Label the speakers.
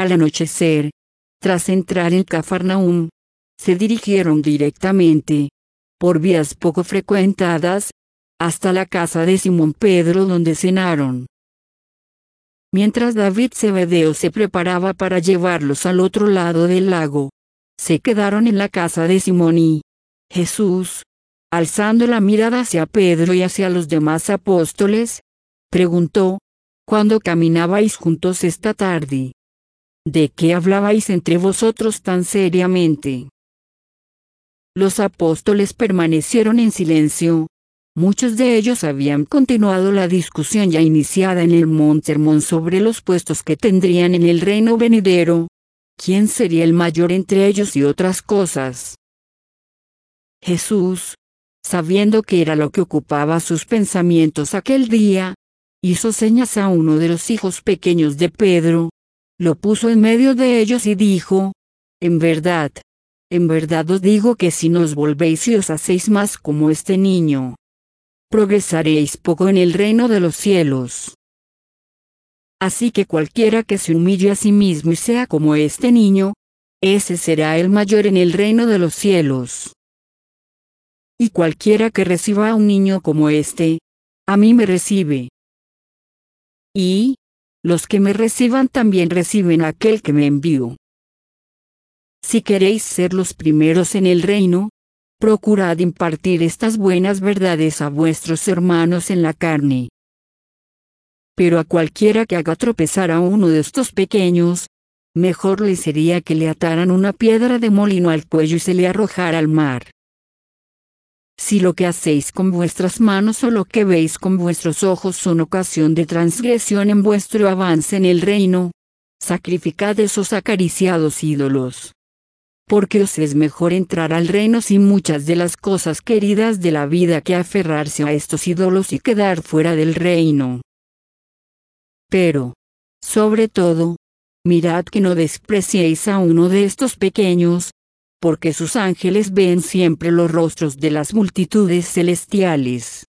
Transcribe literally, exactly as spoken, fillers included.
Speaker 1: Al anochecer, tras entrar en Cafarnaúm, se dirigieron directamente, por vías poco frecuentadas, hasta la casa de Simón Pedro donde cenaron. Mientras David Zebedeo se preparaba para llevarlos al otro lado del lago, se quedaron en la casa de Simón y Jesús, alzando la mirada hacia Pedro y hacia los demás apóstoles, preguntó: ¿Cuándo caminabais juntos esta tarde? ¿De qué hablabais entre vosotros tan seriamente? Los apóstoles permanecieron en silencio. Muchos de ellos habían continuado la discusión ya iniciada en el monte Hermón sobre los puestos que tendrían en el reino venidero. ¿Quién sería el mayor entre ellos y otras cosas? Jesús, sabiendo que era lo que ocupaba sus pensamientos aquel día, hizo señas a uno de los hijos pequeños de Pedro, lo puso en medio de ellos y dijo: En verdad, en verdad os digo que si no os volvéis y os hacéis más como este niño, progresaréis poco en el reino de los cielos. Así que cualquiera que se humille a sí mismo y sea como este niño, ese será el mayor en el reino de los cielos. Y cualquiera que reciba a un niño como este, a mí me recibe. Y los que me reciban también reciben a aquel que me envió. Si queréis ser los primeros en el reino, procurad impartir estas buenas verdades a vuestros hermanos en la carne. Pero a cualquiera que haga tropezar a uno de estos pequeños, mejor le sería que le ataran una piedra de molino al cuello y se le arrojara al mar. Si lo que hacéis con vuestras manos o lo que veis con vuestros ojos son ocasión de transgresión en vuestro avance en el reino, sacrificad esos acariciados ídolos. Porque os es mejor entrar al reino sin muchas de las cosas queridas de la vida que aferrarse a estos ídolos y quedar fuera del reino. Pero, sobre todo, mirad que no despreciéis a uno de estos pequeños, porque sus ángeles ven siempre los rostros de las multitudes celestiales.